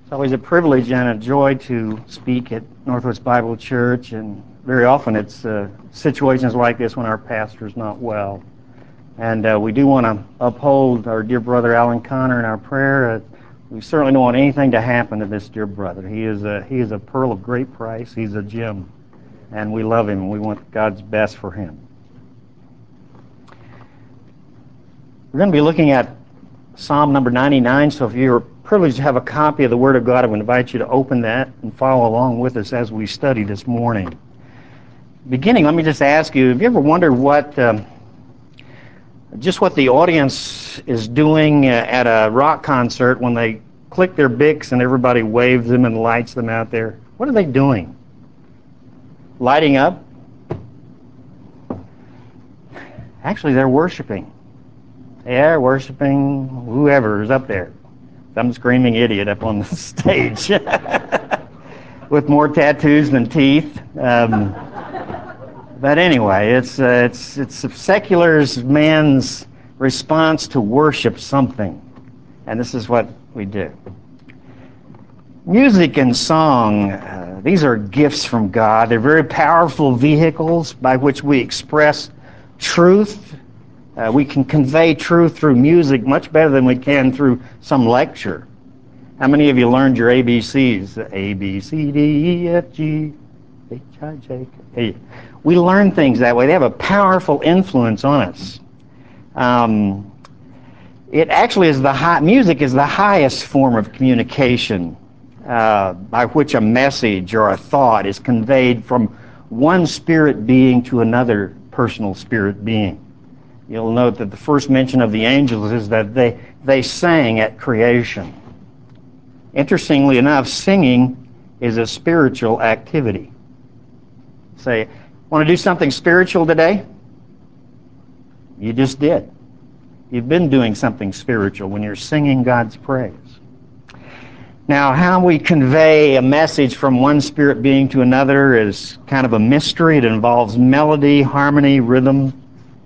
It's always a privilege and a joy to speak at Northwest Bible Church, and very often it's situations like this when our pastor's not well. And we do want to uphold our dear brother Alan Connor in our prayer. We certainly don't want anything to happen to this dear brother. He is a pearl of great price. He's a gem, and we love him, and we want God's best for him. We're going to be looking at Psalm number 99, so if you're privileged to have a copy of the Word of God, I would invite you to open that and follow along with us as we study this morning. Beginning, let me just ask you, have you ever wondered what the audience is doing at a rock concert when they click their Bics and everybody waves them and lights them out there? What are they doing? Lighting up? Actually, they're worshiping. They're worshiping whoever is up there. Some screaming idiot up on the stage with more tattoos than teeth. But anyway, it's a secular man's response to worship something, and this is what we do. Music and song, these are gifts from God. They're very powerful vehicles by which we express truth. We can convey truth through music much better than we can through some lecture. How many of you learned your ABCs? A, B, C, D, E, F, G, H, I, J, K. We learn things that way. They have a powerful influence on us. It actually is music is the highest form of communication by which a message or a thought is conveyed from one spirit being to another personal spirit being. You'll note that the first mention of the angels is that they sang at creation. Interestingly enough, singing is a spiritual activity. Say, want to do something spiritual today? You just did. You've been doing something spiritual when you're singing God's praise. Now, how we convey a message from one spirit being to another is kind of a mystery. It involves melody, harmony, rhythm.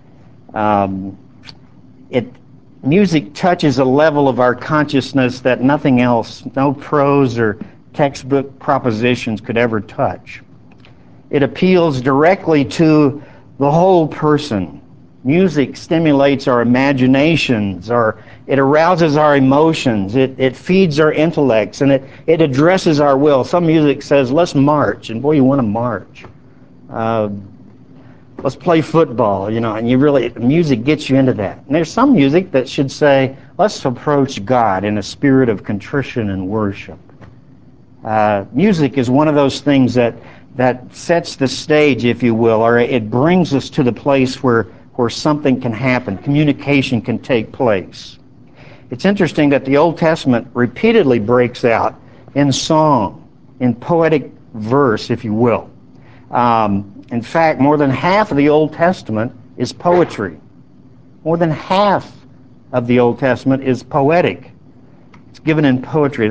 Music touches a level of our consciousness that nothing else, no prose or textbook propositions could ever touch. It appeals directly to the whole person. Music stimulates our imaginations, or it arouses our emotions, it feeds our intellects, and it addresses our will. Some music says, let's march, and boy, you want to march. Let's play football, and music gets you into that. And there's some music that should say, let's approach God in a spirit of contrition and worship. Music is one of those things that sets the stage, if you will, or it brings us to the place where something can happen, communication can take place. It's interesting that the Old Testament repeatedly breaks out in song, in poetic verse, if you will. In fact, more than half of the Old Testament is poetry. More than half of the Old Testament is poetic. It's given in poetry.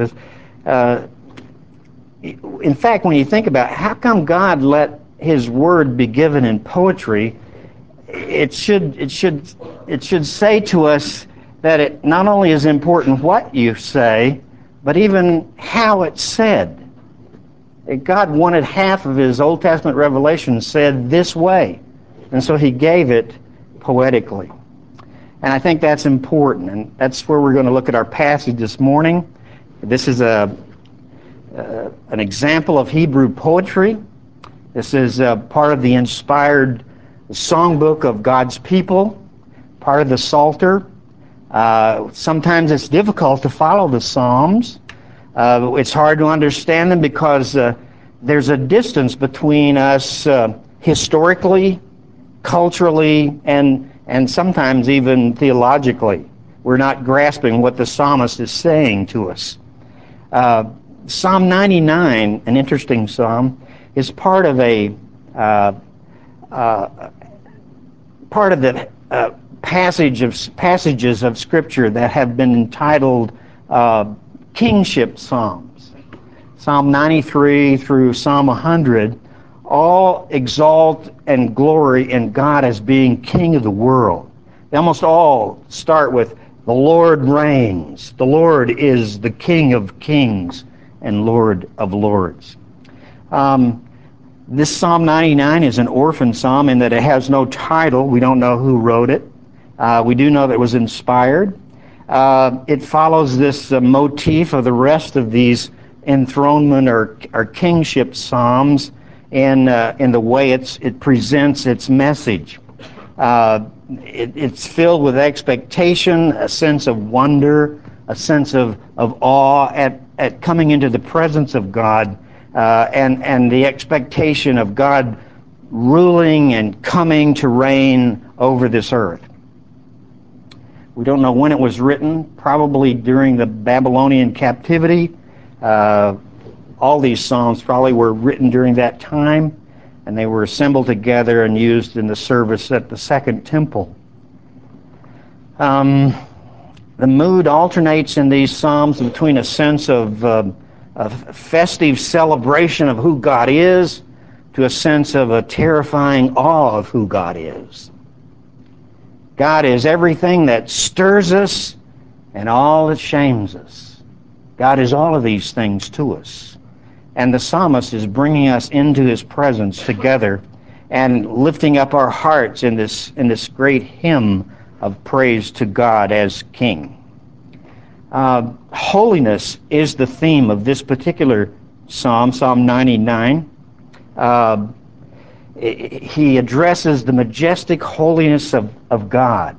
In fact, when you think about it, how come God let His Word be given in poetry, it should say to us that it not only is important what you say, but even how it's said. God wanted half of His Old Testament revelation said this way, and so He gave it poetically. And I think that's important, and that's where we're going to look at our passage this morning. This is an example of Hebrew poetry. This is part of the inspired songbook of God's people, part of the Psalter. Sometimes it's difficult to follow the Psalms. It's hard to understand them because there's a distance between us historically, culturally, and sometimes even theologically. We're not grasping what the psalmist is saying to us. Psalm 99, an interesting psalm, is part of the passages of Scripture that have been entitled kingship psalms. Psalm 93 through Psalm 100 all exalt and glory in God as being King of the world. They almost all start with, the Lord reigns, the Lord is the King of kings, and Lord of Lords. This Psalm 99 is an orphan psalm in that it has no title. We don't know who wrote it. We do know that it was inspired. It follows this motif of the rest of these enthronement or kingship psalms in the way it presents its message. It's filled with expectation, a sense of wonder, a sense of awe at coming into the presence of God, and the expectation of God ruling and coming to reign over this earth. We don't know when it was written, probably during the Babylonian captivity. All these psalms probably were written during that time, and they were assembled together and used in the service at the Second Temple. The mood alternates in these psalms between a sense of festive celebration of who God is to a sense of a terrifying awe of who God is. God is everything that stirs us and all that shames us. God is all of these things to us. And the psalmist is bringing us into his presence together and lifting up our hearts in this great hymn of praise to God as King. Holiness is the theme of this particular psalm, Psalm 99. He addresses the majestic holiness of God.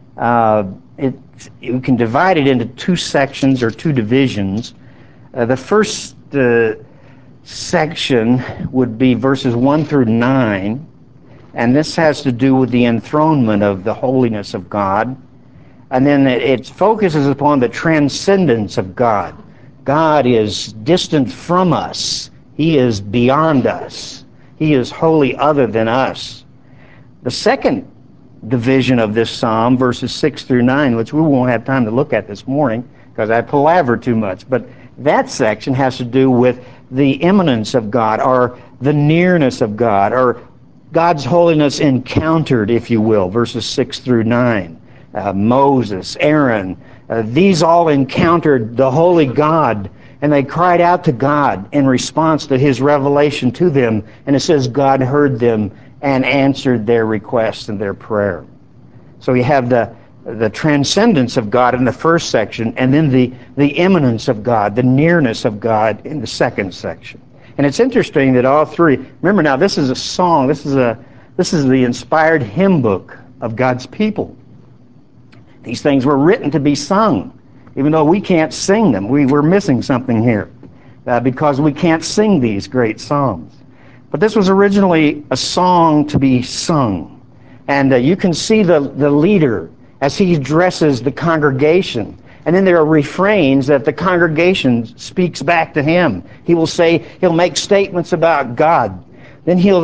You can divide it into two sections or two divisions. The first section would be verses 1 through 9, and this has to do with the enthronement of the holiness of God. And then it focuses upon the transcendence of God. God is distant from us. He is beyond us. He is wholly other than us. The second division of this psalm, verses 6 through 9, which we won't have time to look at this morning because I palaver too much, but that section has to do with the immanence of God, or the nearness of God, or God's holiness encountered, if you will, verses 6 through 9. Moses, Aaron, these all encountered the holy God, and they cried out to God in response to his revelation to them, and it says God heard them and answered their request and their prayer. So you have the transcendence of God in the first section, and then the immanence of God, the nearness of God in the second section. And it's interesting that all three, remember now, this is a song, this is the inspired hymn book of God's people. These things were written to be sung, even though we can't sing them. We're missing something here because we can't sing these great psalms. But this was originally a song to be sung. And you can see the leader as he addresses the congregation. And then there are refrains that the congregation speaks back to him. He'll make statements about God. Then he'll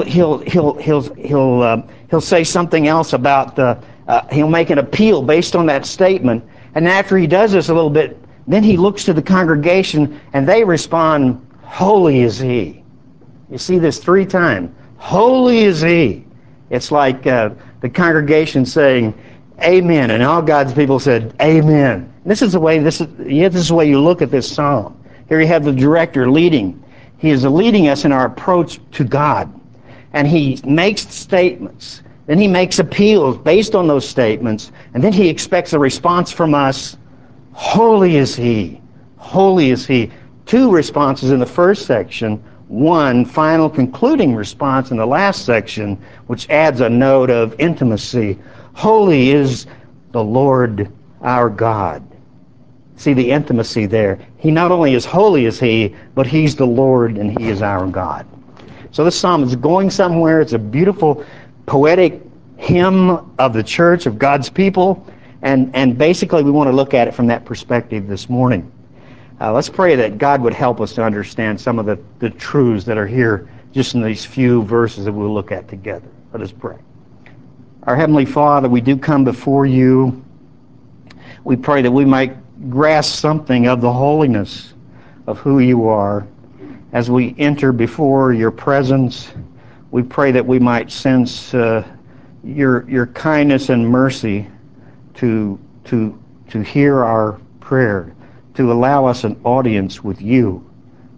say something else about he'll make an appeal based on that statement. And after he does this a little bit, then he looks to the congregation and they respond, "Holy is he." You see this 3 times. Holy is he. It's like the congregation saying, "Amen," and all God's people said, "Amen." This is the way you look at this psalm. Here you have the director leading. He is leading us in our approach to God, and he makes statements. Then he makes appeals based on those statements, and then he expects a response from us. Holy is he. Holy is he. 2 responses in the first section. 1 final concluding response in the last section, which adds a note of intimacy. Holy is the Lord our God. See the intimacy there. He not only is holy as he, but he's the Lord and he is our God. So this psalm is going somewhere. It's a beautiful poetic hymn of the church, of God's people, and basically we want to look at it from that perspective this morning. Let's pray that God would help us to understand some of the truths that are here just in these few verses that we'll look at together. Let us pray. Our Heavenly Father, we do come before you. We pray that we might grasp something of the holiness of who you are. As we enter before your presence, we pray that we might sense your kindness and mercy to hear our prayer, to allow us an audience with you,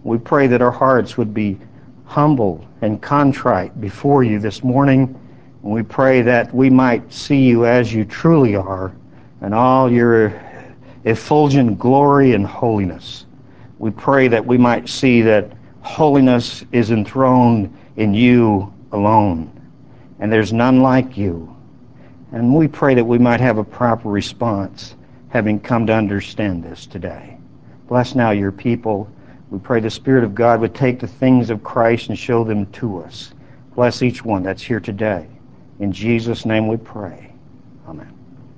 We pray that our hearts would be humble and contrite before you this morning. And we pray that we might see you as you truly are and all your effulgent glory and holiness. We pray that we might see that holiness is enthroned in you alone, and there's none like you. And we pray that we might have a proper response, having come to understand this today. Bless now your people. We pray the Spirit of God would take the things of Christ and show them to us. Bless each one that's here today. In Jesus' name we pray. Amen.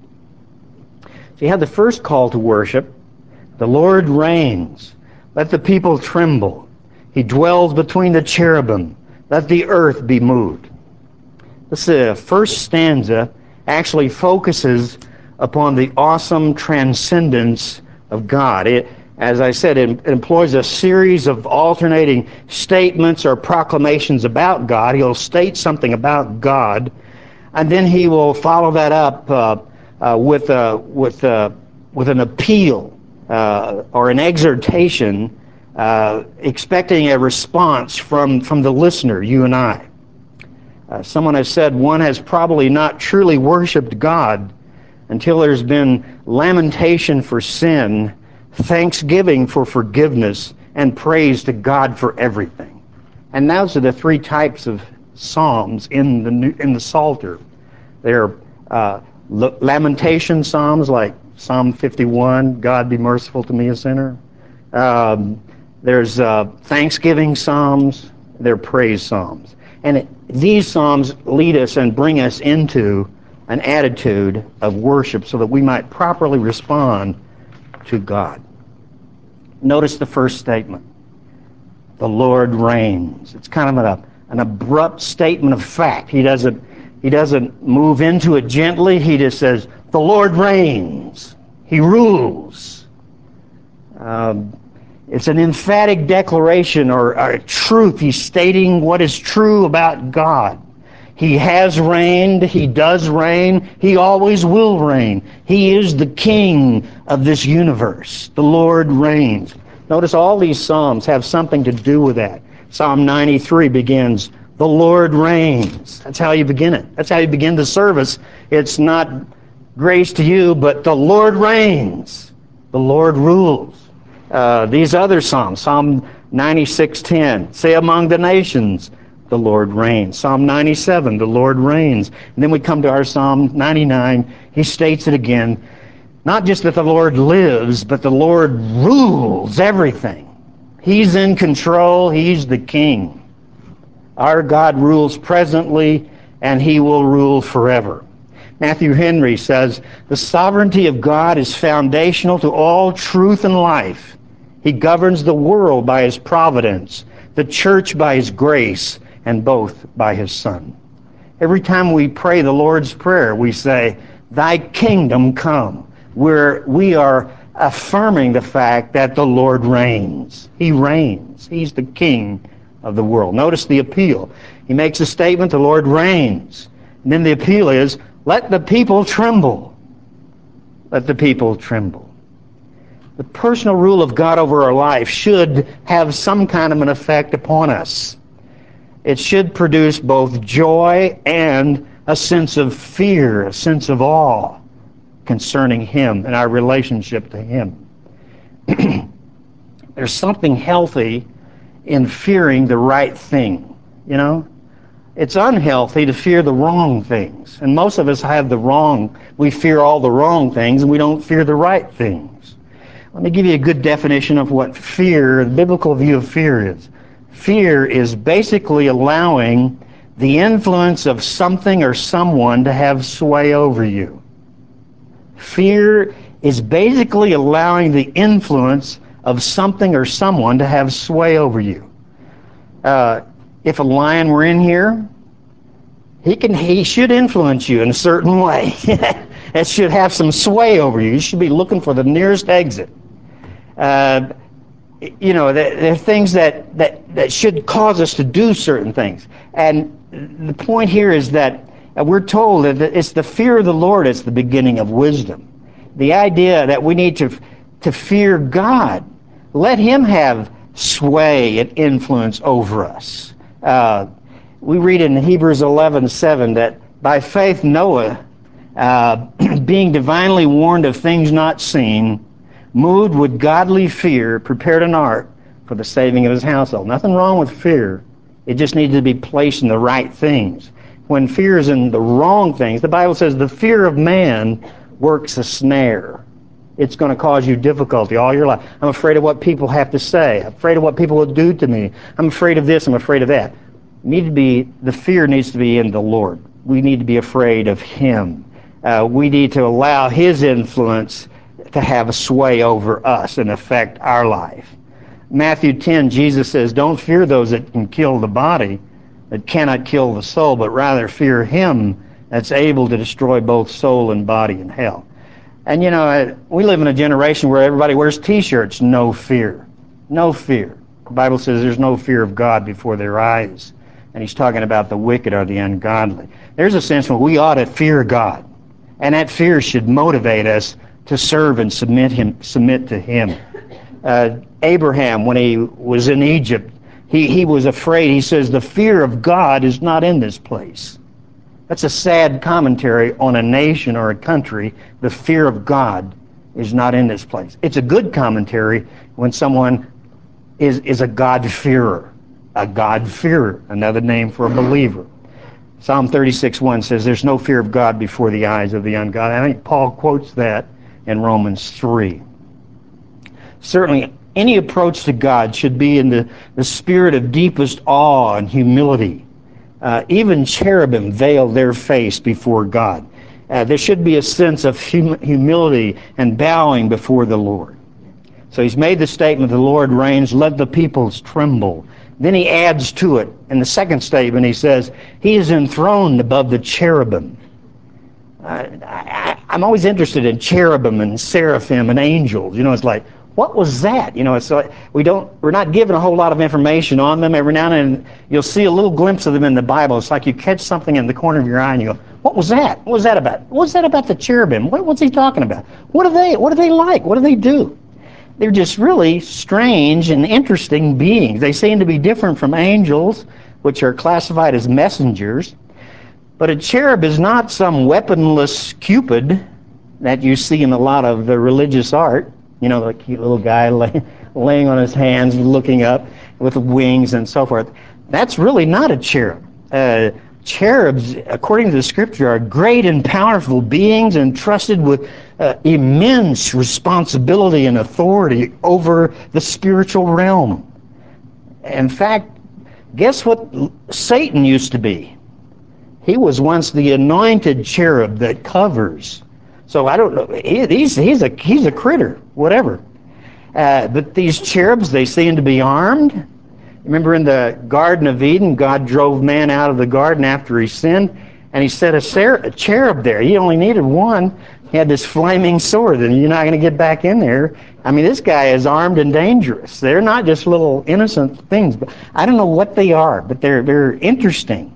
So you have the first call to worship. The Lord reigns. Let the people tremble. He dwells between the cherubim. Let the earth be moved. This first stanza actually focuses upon the awesome transcendence of God. As I said, it employs a series of alternating statements or proclamations about God. He'll state something about God, and then he will follow that up with an appeal or an exhortation, expecting a response from the listener, you and I. Someone has said one has probably not truly worshiped God until there's been lamentation for sin, thanksgiving for forgiveness, and praise to God for everything. And those are the three types of psalms in the Psalter. They're lamentation psalms like Psalm 51, God be merciful to me, a sinner. There's thanksgiving psalms. They're praise psalms. And these psalms lead us and bring us into an attitude of worship so that we might properly respond to God. Notice the first statement. The Lord reigns. It's kind of an abrupt statement of fact. He doesn't move into it gently. He just says, the Lord reigns. He rules. It's an emphatic declaration or a truth. He's stating what is true about God. He has reigned. He does reign. He always will reign. He is the king of this universe. The Lord reigns. Notice all these psalms have something to do with that. Psalm 93 begins, the Lord reigns. That's how you begin it. That's how you begin the service. It's not grace to you, but the Lord reigns. The Lord rules. These other psalms, Psalm 96:10, say among the nations, the Lord reigns. Psalm 97, the Lord reigns. And then we come to our Psalm 99. He states it again. Not just that the Lord lives, but the Lord rules everything. He's in control. He's the king. Our God rules presently, and he will rule forever. Matthew Henry says, the sovereignty of God is foundational to all truth and life. He governs the world by his providence, the church by his grace, and both by his Son. Every time we pray the Lord's Prayer, we say, thy kingdom come, where we are affirming the fact that the Lord reigns. He reigns. He's the king of the world. Notice the appeal. He makes a statement, the Lord reigns. And then the appeal is, let the people tremble. Let the people tremble. The personal rule of God over our life should have some kind of an effect upon us. It should produce both joy and a sense of fear, a sense of awe concerning him and our relationship to him. There's something healthy in fearing the right thing, you know? It's unhealthy to fear the wrong things. And most of us we fear all the wrong things, and we don't fear the right things. Let me give you a good definition of what fear, the biblical view of fear is. Fear is basically allowing the influence of something or someone to have sway over you. Fear is basically allowing the influence of something or someone to have sway over you. If a lion were in here, he should influence you in a certain way. It should have some sway over you. You should be looking for the nearest exit. There are things that should cause us to do certain things. And the point here is that we're told that it's the fear of the Lord that's the beginning of wisdom. The idea that we need to fear God. Let him have sway and influence over us. We read in Hebrews 11:7 that by faith Noah, being divinely warned of things not seen, moved with godly fear, prepared an ark for the saving of his household. Nothing wrong with fear. It just needs to be placed in the right things. When fear is in the wrong things, the Bible says the fear of man works a snare. It's going to cause you difficulty all your life. I'm afraid of what people have to say. I'm afraid of what people will do to me. I'm afraid of this. I'm afraid of that. The fear needs to be in the Lord. We need to be afraid of Him. We need to allow His influence to have a sway over us and affect our life. Matthew 10, Jesus says, don't fear those that can kill the body, that cannot kill the soul, but rather fear Him that's able to destroy both soul and body in hell. And you know, we live in a generation where everybody wears T-shirts, no fear. No fear. The Bible says there's no fear of God before their eyes. And He's talking about the wicked or the ungodly. There's a sense where we ought to fear God. And that fear should motivate us to serve and submit to Him. Abraham, when he was in Egypt, he was afraid. He says, the fear of God is not in this place. That's a sad commentary on a nation or a country. The fear of God is not in this place. It's a good commentary when someone is a God-fearer. A God-fearer, another name for a believer. Psalm 36:1 says, there's no fear of God before the eyes of the ungodly. I think Paul quotes that in Romans 3. Certainly, any approach to God should be in the spirit of deepest awe and humility. Even cherubim veil their face before God. There should be a sense of humility and bowing before the Lord. So He's made the statement, the Lord reigns, let the peoples tremble. Then He adds to it, in the second statement He says, He is enthroned above the cherubim. I'm always interested in cherubim and seraphim and angels. You know, it's like, what was that? You know, it's like we're not given a whole lot of information on them. Every now and then you'll see a little glimpse of them in the Bible. It's like you catch something in the corner of your eye and you go, what was that? What was that about? What was that about the cherubim? What's he talking about? What are they like? What do they do? They're just really strange and interesting beings. They seem to be different from angels, which are classified as messengers. But a cherub is not some weaponless Cupid that you see in a lot of the religious art. You know, the cute little guy laying on his hands, looking up with wings and so forth. That's really not a cherub. Cherubs, according to the Scripture, are great and powerful beings entrusted with immense responsibility and authority over the spiritual realm. In fact, guess what Satan used to be? He was once the anointed cherub that covers. So I don't know. He's a critter, whatever. But these cherubs, they seem to be armed. Remember in the Garden of Eden, God drove man out of the garden after he sinned, and He set a cherub there. He only needed one. He had this flaming sword, and you're not going to get back in there. I mean, this guy is armed and dangerous. They're not just little innocent things. But I don't know what they are, but they're interesting.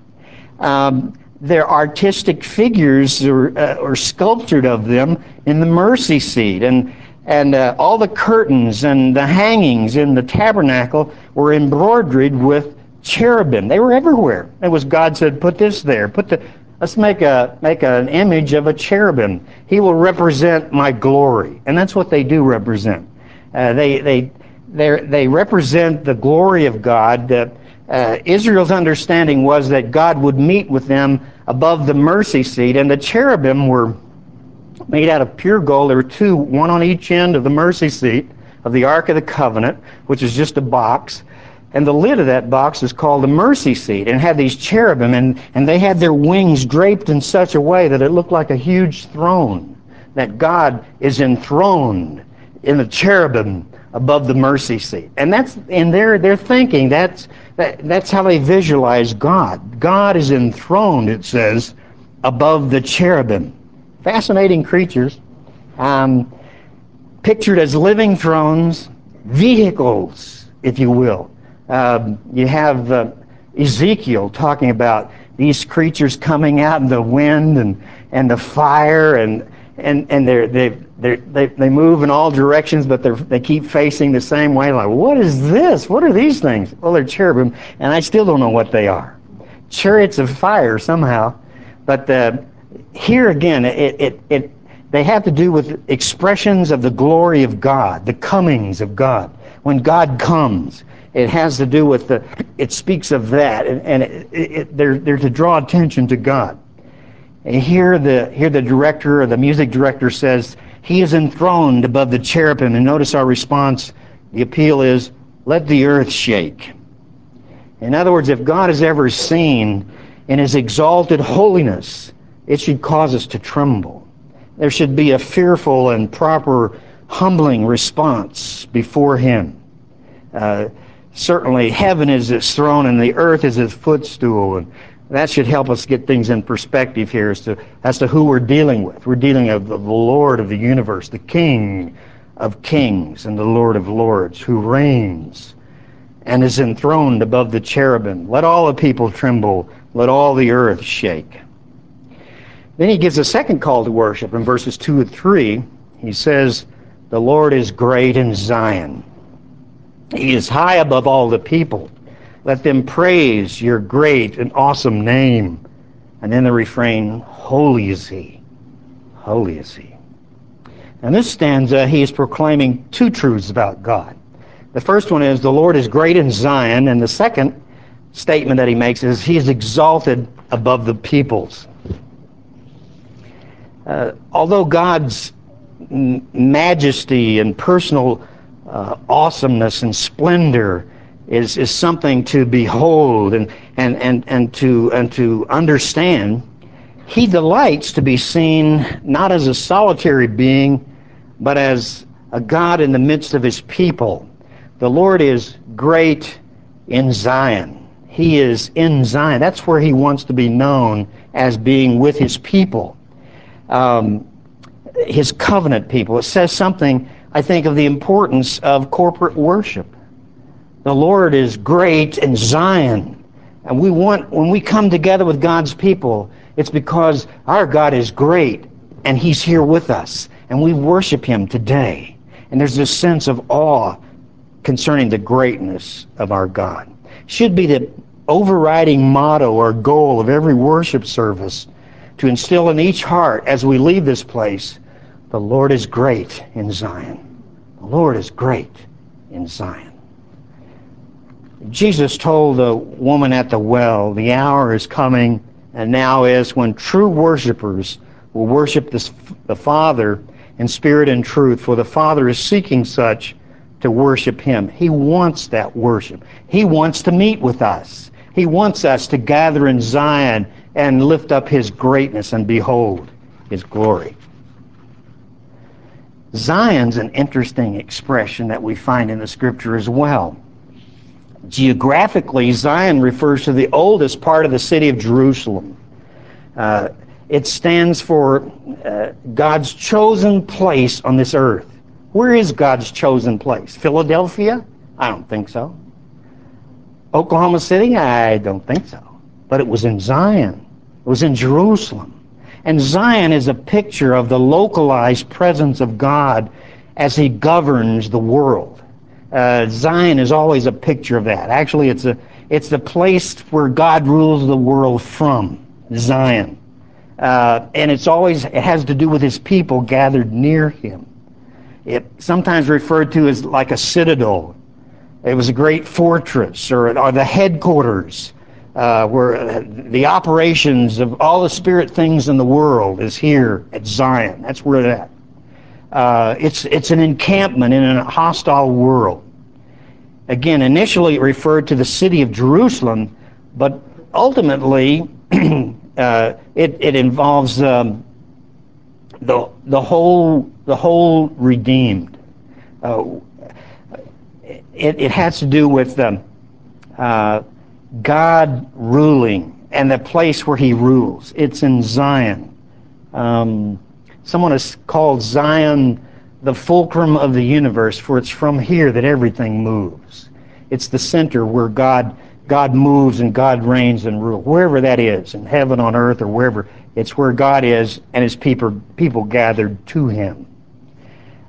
They're artistic figures or sculptured of them in the mercy seat. And all the curtains and the hangings in the tabernacle were embroidered with cherubim. They were everywhere. It was God said, put this there. Let's make an image of a cherubim. He will represent my glory. And that's what they do represent. They represent the glory of God. Israel's understanding was that God would meet with them above the mercy seat, and the cherubim were made out of pure gold. There were two, one on each end of the mercy seat of the Ark of the Covenant, which is just a box, and the lid of that box is called the mercy seat, and had these cherubim, and they had their wings draped in such a way that it looked like a huge throne, that God is enthroned in the cherubim above the mercy seat. And that's in their thinking. That's how they visualize God. God is enthroned, it says, above the cherubim. Fascinating creatures, pictured as living thrones, vehicles, if you will. You have Ezekiel talking about these creatures coming out in the wind and the fire, and they move in all directions, but they keep facing the same way. Like, what is this? What are these things? Well, they're cherubim, and I still don't know what they are. Chariots of fire somehow, but here again, they have to do with expressions of the glory of God, the comings of God. When God comes, it has to do with it speaks of that, and they're to draw attention to God. And here the director, or the music director, says he is enthroned above the cherubim, and notice our response. The appeal is, let the earth shake. In other words, if God is ever seen in his exalted holiness, it should cause us to tremble. There should be a fearful and proper humbling response before him. Certainly, heaven is his throne and the earth is his footstool, and that should help us get things in perspective here as to who we're dealing with. We're dealing with the Lord of the universe, the King of kings and the Lord of lords, who reigns and is enthroned above the cherubim. Let all the people tremble. Let all the earth shake. Then he gives a second call to worship in verses 2 and 3. He says, the Lord is great in Zion. He is high above all the people. Let them praise your great and awesome name. And then the refrain, holy is he. Holy is he. In this stanza, he is proclaiming two truths about God. The first one is the Lord is great in Zion, and the second statement that he makes is he is exalted above the peoples. Although God's majesty and personal awesomeness and splendor is something to behold and to understand, he delights to be seen not as a solitary being, but as a God in the midst of his people. The Lord is great in Zion. He is in Zion. That's where he wants to be known, as being with his people, his covenant people. It says something, I think, of the importance of corporate worship. The Lord is great in Zion. And when we come together with God's people, it's because our God is great and he's here with us. And we worship him today. And there's this sense of awe concerning the greatness of our God. Should be the overriding motto or goal of every worship service, to instill in each heart as we leave this place, the Lord is great in Zion. The Lord is great in Zion. Jesus told the woman at the well, the hour is coming and now is when true worshipers will worship the Father in spirit and truth, for the Father is seeking such to worship him. He wants that worship. He wants to meet with us. He wants us to gather in Zion and lift up his greatness and behold his glory. Zion's an interesting expression that we find in the Scripture as well. Geographically, Zion refers to the oldest part of the city of Jerusalem. It stands for God's chosen place on this earth. Where is God's chosen place? Philadelphia? I don't think so. Oklahoma City? I don't think so. But it was in Zion. It was in Jerusalem. And Zion is a picture of the localized presence of God as he governs the world. Zion is always a picture of that. Actually, it's the place where God rules the world from, Zion. And it has to do with his people gathered near him. It's sometimes referred to as like a citadel. It was a great fortress, or the headquarters, where the operations of all the spirit things in the world is here at Zion. That's where it's at. It's an encampment in a hostile world. Again, initially it referred to the city of Jerusalem, but ultimately it involves the whole redeemed. It has to do with God ruling and the place where he rules. It's in Zion. Someone has called Zion the fulcrum of the universe, for it's from here that everything moves. It's the center where God moves and God reigns and rules. Wherever that is, in heaven, on earth, or wherever, it's where God is and his people gathered to him.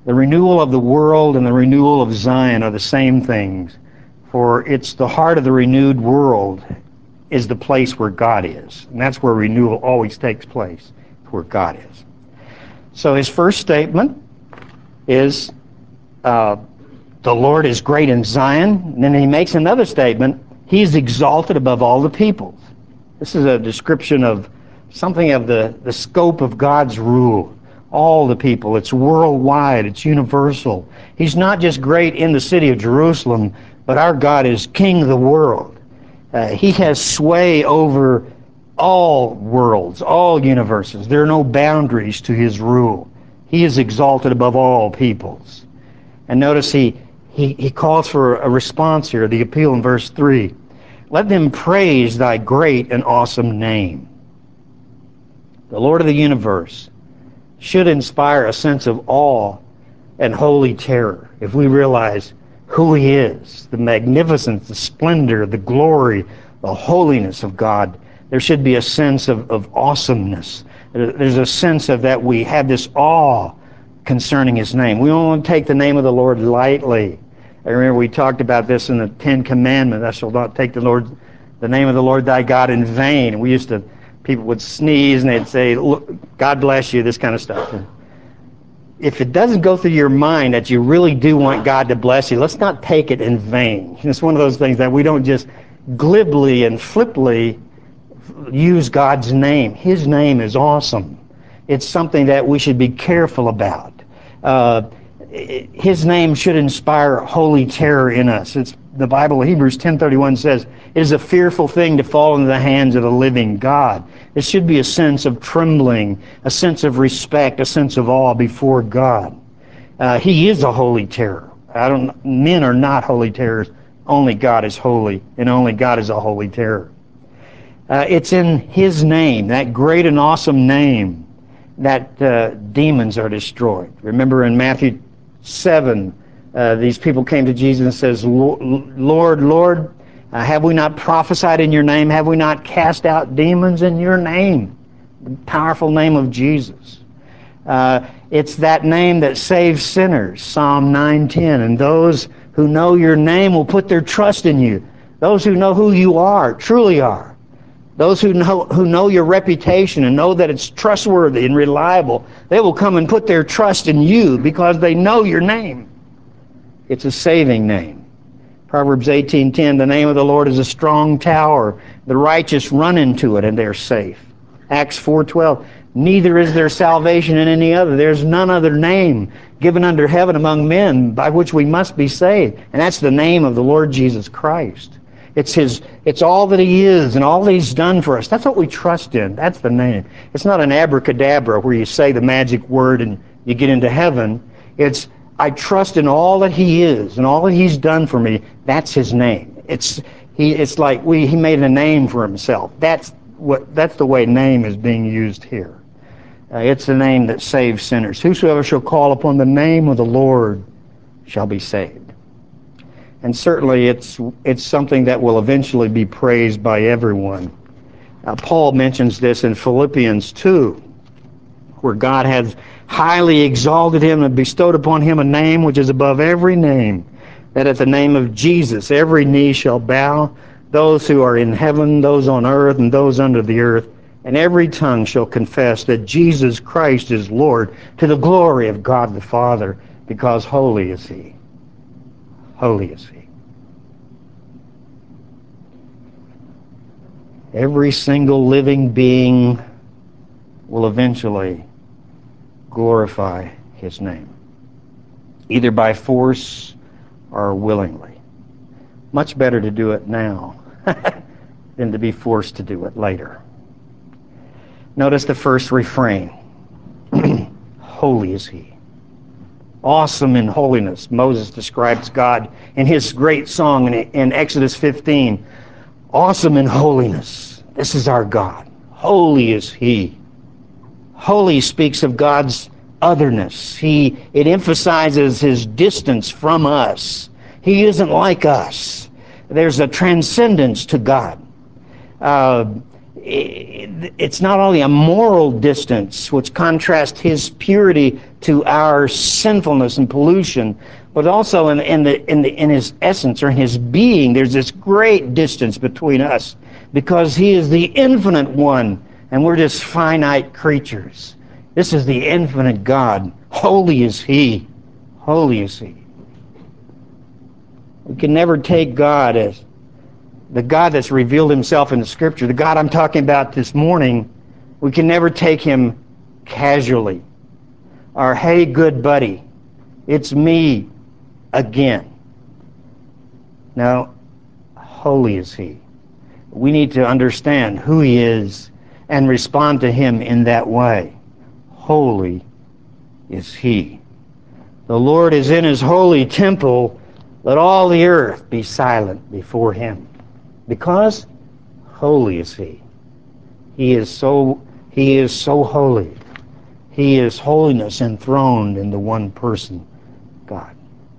The renewal of the world and the renewal of Zion are the same things, for it's the heart of the renewed world is the place where God is. And that's where renewal always takes place, where God is. So his first statement is, the Lord is great in Zion. And then he makes another statement, he is exalted above all the peoples. This is a description of something of the scope of God's rule. All the people, it's worldwide, it's universal. He's not just great in the city of Jerusalem, but our God is King of the world. He has sway over all worlds, all universes. There are no boundaries to his rule. He is exalted above all peoples. And notice he calls for a response here, the appeal in verse 3. Let them praise thy great and awesome name. The Lord of the universe should inspire a sense of awe and holy terror if we realize who he is, the magnificence, the splendor, the glory, the holiness of God. There should be a sense of awesomeness. There's a sense of that we have this awe concerning his name. We don't want to take the name of the Lord lightly. I remember we talked about this in the Ten Commandments. Thou shalt not take the name of the Lord thy God in vain. And we used to, people would sneeze and they'd say, God bless you, this kind of stuff. And if it doesn't go through your mind that you really do want God to bless you, let's not take it in vain. It's one of those things that we don't just glibly and flippantly use God's name. His name is awesome. It's something that we should be careful about. His name should inspire holy terror in us. It's the Bible, Hebrews 10:31 says, it is a fearful thing to fall into the hands of the living God. There should be a sense of trembling, a sense of respect, a sense of awe before God. He is a holy terror. Men are not holy terrors. Only God is holy, and only God is a holy terror. It's in his name, that great and awesome name, that demons are destroyed. Remember in Matthew 7, these people came to Jesus and says, Lord, Lord, have we not prophesied in your name? Have we not cast out demons in your name? The powerful name of Jesus. It's that name that saves sinners, Psalm 9:10. And those who know your name will put their trust in you. Those who know who you are, truly are. Those who know your reputation and know that it's trustworthy and reliable, they will come and put their trust in you because they know your name. It's a saving name. Proverbs 18:10, the name of the Lord is a strong tower. The righteous run into it and they're safe. Acts 4:12, neither is there salvation in any other. There's none other name given under heaven among men by which we must be saved. And that's the name of the Lord Jesus Christ. It's all that he is and all that he's done for us. That's what we trust in. That's the name. It's not an abracadabra where you say the magic word and you get into heaven. It's, I trust in all that he is and all that he's done for me. That's his name. It's like he made a name for himself. That's the way name is being used here. It's the name that saves sinners. Whosoever shall call upon the name of the Lord shall be saved. And certainly it's something that will eventually be praised by everyone. Paul mentions this in Philippians 2, where God has highly exalted him and bestowed upon him a name which is above every name, that at the name of Jesus every knee shall bow, those who are in heaven, those on earth, and those under the earth, and every tongue shall confess that Jesus Christ is Lord, to the glory of God the Father, because holy is he. Holy is he. Every single living being will eventually glorify his name, either by force or willingly. Much better to do it now than to be forced to do it later. Notice the first refrain. Holy is he. Awesome in holiness. Moses describes God in his great song in Exodus 15. Awesome in holiness. This is our God. Holy is he. Holy speaks of God's otherness. It emphasizes his distance from us. He isn't like us. There's a transcendence to God. it's not only a moral distance which contrasts his purity to our sinfulness and pollution, but also in his essence or in his being, there's this great distance between us because he is the infinite one and we're just finite creatures. This is the infinite God. Holy is he. Holy is he. We can never take God as the God that's revealed himself in the Scripture, the God I'm talking about this morning. We can never take him casually. Or, hey, good buddy, it's me again. No, holy is he. We need to understand who he is and respond to him in that way. Holy is he. The Lord is in his holy temple. Let all the earth be silent before him. Because holy is he. He is so holy. He is holiness enthroned in the one person, God.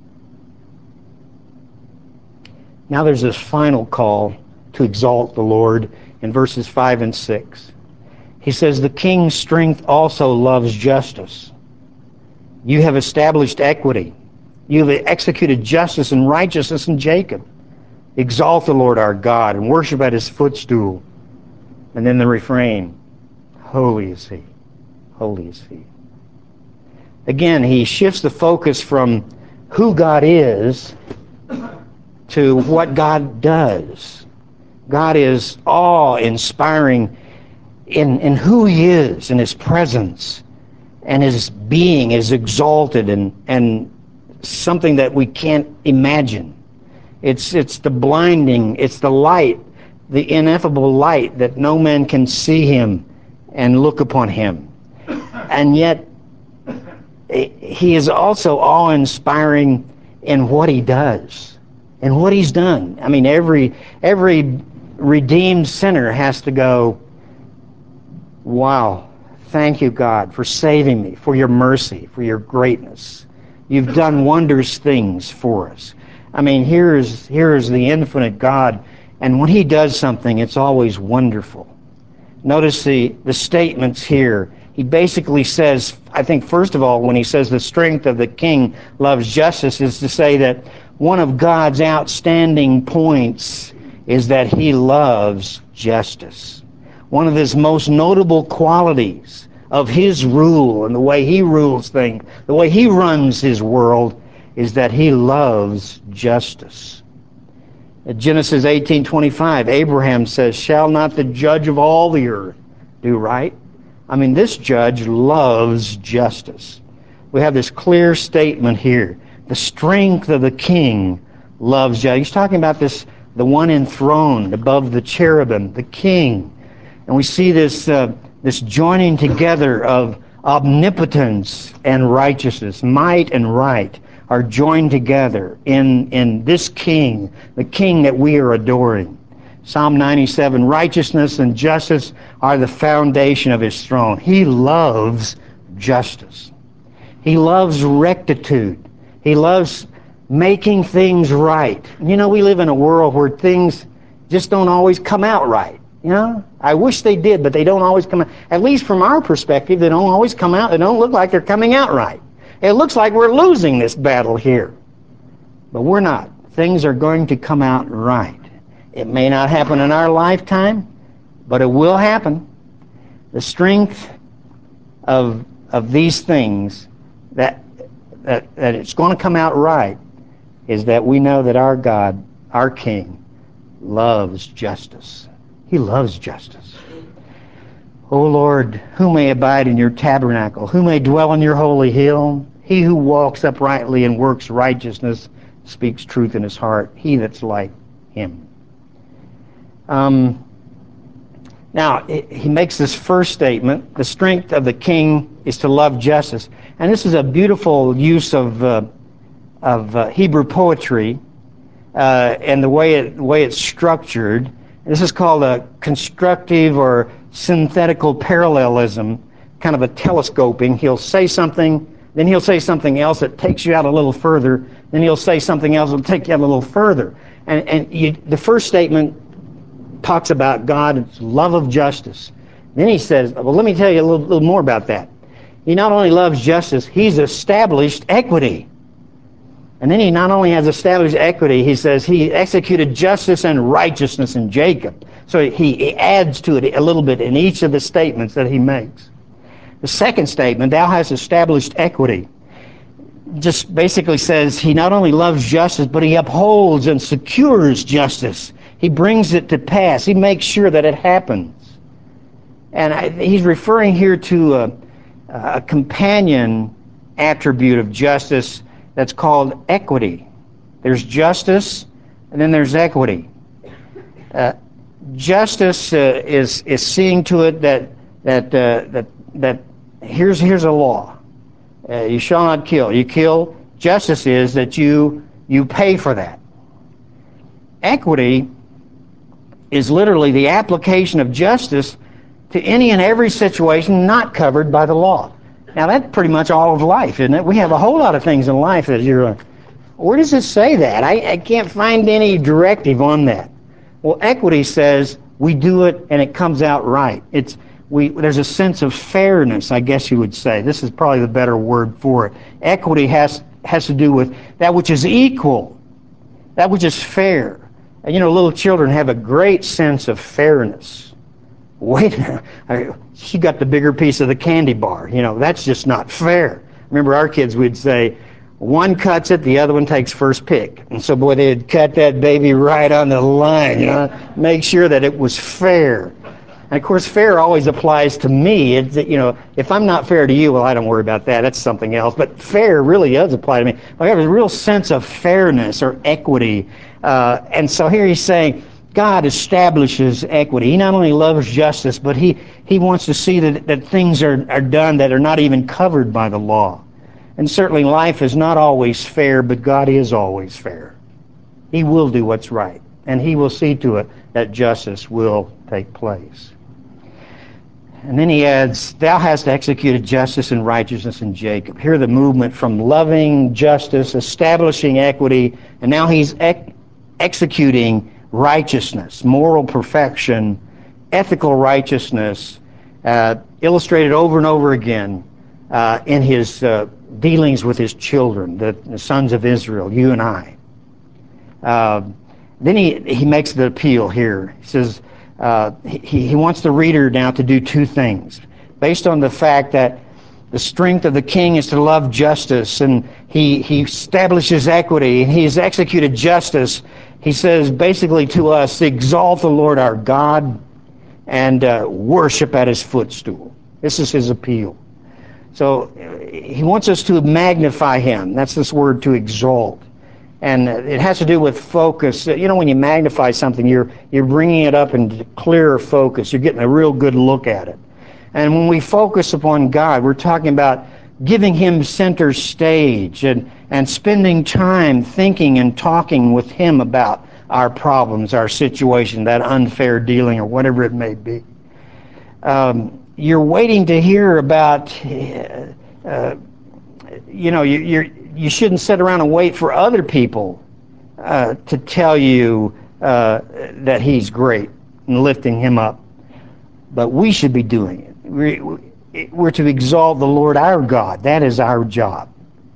Now there's this final call to exalt the Lord in verses 5 and 6. He says, the king's strength also loves justice. You have established equity. You have executed justice and righteousness in Jacob. Exalt the Lord our God and worship at his footstool. And then the refrain, holy is he. Holy is he. Again, he shifts the focus from who God is to what God does. God is awe-inspiring in who he is, in his presence, and his being is exalted and something that we can't imagine. It's the blinding, it's the light, the ineffable light that no man can see him and look upon him. And yet, he is also awe-inspiring in what he does and what he's done. I mean, every redeemed sinner has to go, wow, thank you, God, for saving me, for your mercy, for your greatness. You've done wondrous things for us. I mean, here is the infinite God, and when he does something, it's always wonderful. Notice the statements here. He basically says, I think first of all, when he says the strength of the king loves justice, is to say that one of God's outstanding points is that he loves justice. One of his most notable qualities of his rule and the way he rules things, the way he runs his world, is that he loves justice. At Genesis 18:25, Abraham says, shall not the judge of all the earth do right? I mean, this judge loves justice. We have this clear statement here. The strength of the king loves justice. He's talking about the one enthroned above the cherubim, the king. And we see this joining together of omnipotence and righteousness, might and right are joined together in this king, the king that we are adoring. Psalm 97, righteousness and justice are the foundation of his throne. He loves justice. He loves rectitude. He loves making things right. You know, we live in a world where things just don't always come out right. You know, I wish they did, but they don't always come out. At least from our perspective, they don't always come out. They don't look like they're coming out right. It looks like we're losing this battle here. But we're not. Things are going to come out right. It may not happen in our lifetime, but it will happen. The strength of these things that it's going to come out right is that we know that our God, our King, loves justice. He loves justice. O Lord, who may abide in your tabernacle? Who may dwell in your holy hill? He who walks uprightly and works righteousness, speaks truth in his heart. He that's like him. Now, he makes this first statement. The strength of the king is to love justice. And this is a beautiful use of Hebrew poetry and the way it's structured. This is called a constructive or synthetical parallelism, kind of a telescoping. He'll say something, then he'll say something else that takes you out a little further, then he'll say something else that will take you out a little further. The first statement talks about God's love of justice. Then he says, well, let me tell you a little more about that. He not only loves justice, he's established equity. And then he not only has established equity, he says he executed justice and righteousness in Jacob. So he adds to it a little bit in each of the statements that he makes. The second statement, thou hast established equity, just basically says he not only loves justice, but he upholds and secures justice. He brings it to pass. He makes sure that it happens. And he's referring here to a companion attribute of justice that's called equity. There's justice, and then there's equity. Justice is seeing to it that here's a law. You shall not kill. You kill. Justice is that you pay for that. Equity is literally the application of justice to any and every situation not covered by the law. Now, that's pretty much all of life, isn't it? We have a whole lot of things in life that where does it say that? I can't find any directive on that. Well, equity says we do it and it comes out right. There's a sense of fairness, I guess you would say. This is probably the better word for it. Equity has to do with that which is equal, that which is fair. And little children have a great sense of fairness. Wait a minute, she got the bigger piece of the candy bar. That's just not fair. Remember our kids would say, one cuts it, the other one takes first pick. And so, boy, they'd cut that baby right on the line, make sure that it was fair. And, of course, fair always applies to me. If I'm not fair to you, well, I don't worry about that. That's something else. But fair really does apply to me. I have a real sense of fairness or equity. And so here he's saying, God establishes equity. He not only loves justice, but he wants to see that things are done that are not even covered by the law. And certainly life is not always fair, but God is always fair. He will do what's right, and he will see to it that justice will take place. And then he adds, thou hast executed justice and righteousness in Jacob. Here the movement from loving justice, establishing equity, and now he's executing righteousness, moral perfection, ethical righteousness, illustrated over and over again in his dealings with his children, the sons of Israel, you and I. Then he makes the appeal here. He says he wants the reader now to do two things. Based on the fact that the strength of the king is to love justice, and he establishes equity, and he has executed justice. He says basically to us, exalt the Lord our God and worship at his footstool. This is his appeal. So he wants us to magnify him. That's this word, to exalt. And it has to do with focus. When you magnify something, you're bringing it up into clearer focus. You're getting a real good look at it. And when we focus upon God, we're talking about giving him center stage and spending time thinking and talking with him about our problems, our situation, that unfair dealing, or whatever it may be. You're waiting to hear about, you shouldn't sit around and wait for other people to tell you that he's great and lifting him up. But we should be doing it. We're to exalt the Lord our God. That is our job.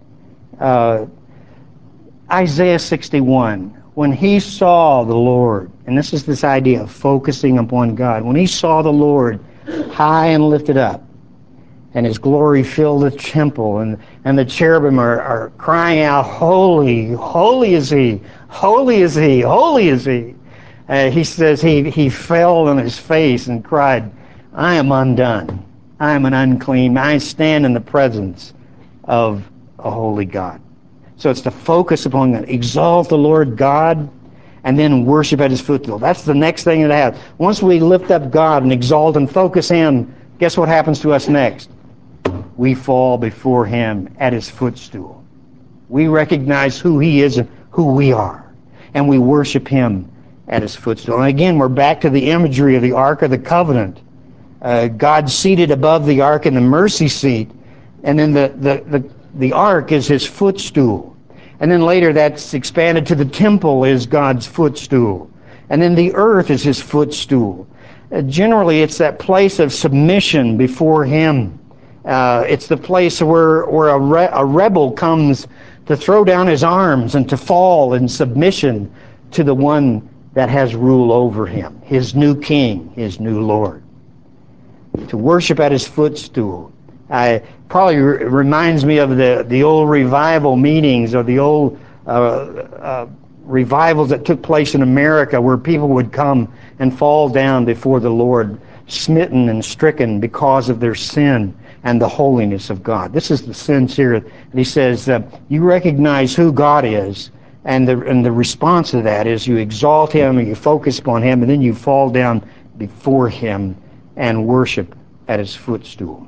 Isaiah 61, when he saw the Lord, and this is this idea of focusing upon God, when he saw the Lord high and lifted up, and his glory filled the temple, and the cherubim are crying out, holy, holy is he, holy is he, holy is he. He says he fell on his face and cried, I am undone. I am an unclean. I stand in the presence of a holy God. So it's to focus upon that. Exalt the Lord God, and then worship at his footstool. That's the next thing that happens. Once we lift up God and exalt and focus him, guess what happens to us next? We fall before him at his footstool. We recognize who he is and who we are, and we worship him at his footstool. And again, we're back to the imagery of the Ark of the Covenant. God seated above the Ark in the mercy seat, and then the Ark is his footstool. And then later that's expanded to the temple is God's footstool. And then the earth is his footstool. Generally, it's that place of submission before him. It's the place where a rebel comes to throw down his arms and to fall in submission to the one that has rule over him, his new king, his new Lord. To worship at his footstool. Probably reminds me of the old revival meetings, or the old revivals that took place in America, where people would come and fall down before the Lord, smitten and stricken because of their sin and the holiness of God. This is the sense here. He says, you recognize who God is, and the response to that is you exalt him, and you focus upon him, and then you fall down before him and worship at his footstool.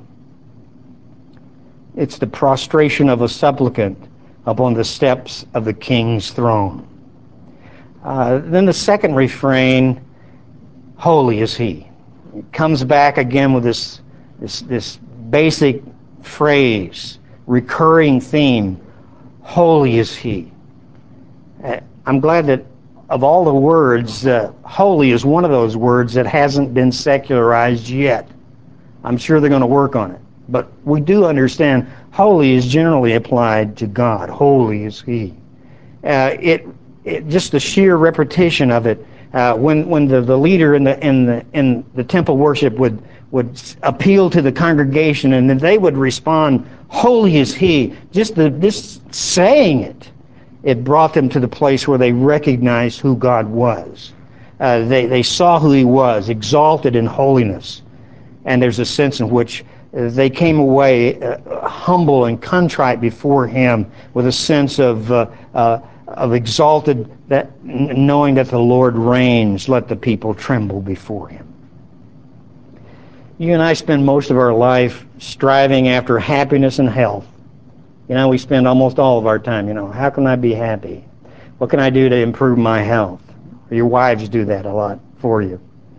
It's the prostration of a supplicant upon the steps of the king's throne. Then the second refrain, holy is he. It comes back again with this basic phrase, recurring theme, holy is he. I'm glad that of all the words, holy is one of those words that hasn't been secularized yet. I'm sure they're going to work on it. But we do understand holy is generally applied to God. Holy is he. It just the sheer repetition of it. When the leader in the temple worship would appeal to the congregation, and then they would respond, holy is he. Just saying it brought them to the place where they recognized who God was. They saw who he was, exalted in holiness. And there's a sense in which they came away humble and contrite before him, with a sense of exalted, that knowing that the Lord reigns. Let the people tremble before him. You and I spend most of our life striving after happiness and health. We spend almost all of our time, how can I be happy? What can I do to improve my health? Your wives do that a lot for you.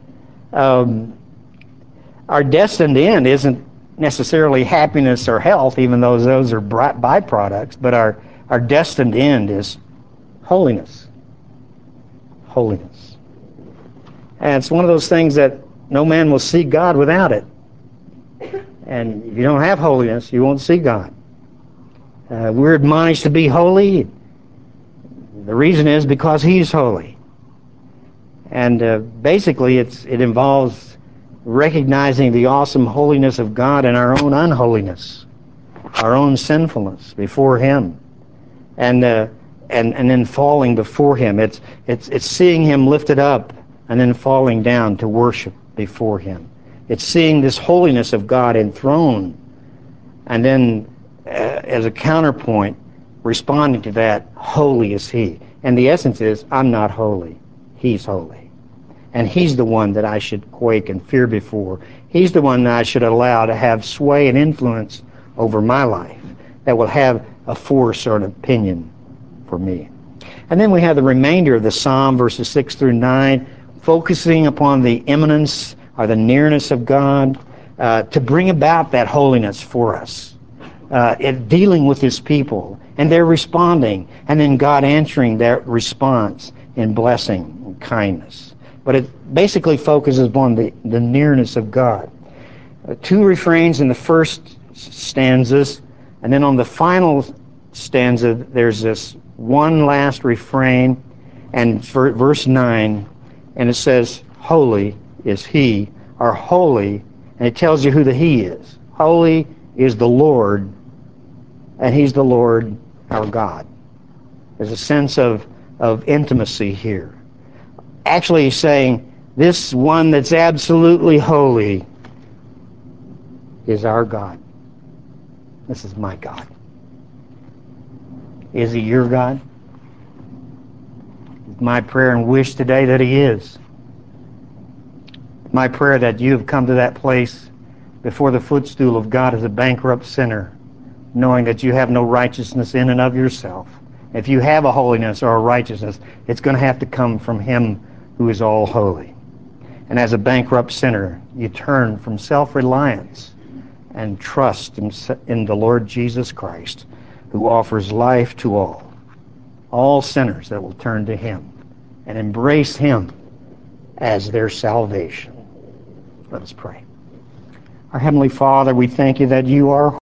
Our destined end isn't necessarily happiness or health, even though those are byproducts, but our destined end is holiness. Holiness. And it's one of those things that no man will see God without it. And if you don't have holiness, you won't see God. We're admonished to be holy. The reason is because he's holy. And basically it involves recognizing the awesome holiness of God and our own unholiness, our own sinfulness before him, and then falling before him. It's seeing him lifted up and then falling down to worship before him. It's seeing this holiness of God enthroned, and then as a counterpoint, responding to that, holy is he. And the essence is, I'm not holy. He's holy. And he's the one that I should quake and fear before. He's the one that I should allow to have sway and influence over my life, that will have a force or an opinion for me. And then we have the remainder of the psalm, verses 6 through 9, focusing upon the immanence or the nearness of God, to bring about that holiness for us, in dealing with his people. And they're responding, and then God answering their response in blessing and kindness. But it basically focuses upon the nearness of God. Two refrains in the first stanzas, and then on the final stanza, there's this one last refrain, and verse 9, and it says, holy is he, or holy, and it tells you who the he is. Holy is the Lord, and he's the Lord our God. There's a sense of intimacy here. Actually saying, this one that's absolutely holy is our God. This is my God. Is he your God? It's my prayer and wish today that he is. My prayer that you have come to that place before the footstool of God as a bankrupt sinner, knowing that you have no righteousness in and of yourself. If you have a holiness or a righteousness, it's going to have to come from him who is all holy. And as a bankrupt sinner, you turn from self-reliance and trust in the Lord Jesus Christ, who offers life to all sinners that will turn to him and embrace him as their salvation. Let us pray. Our Heavenly Father, we thank you that you are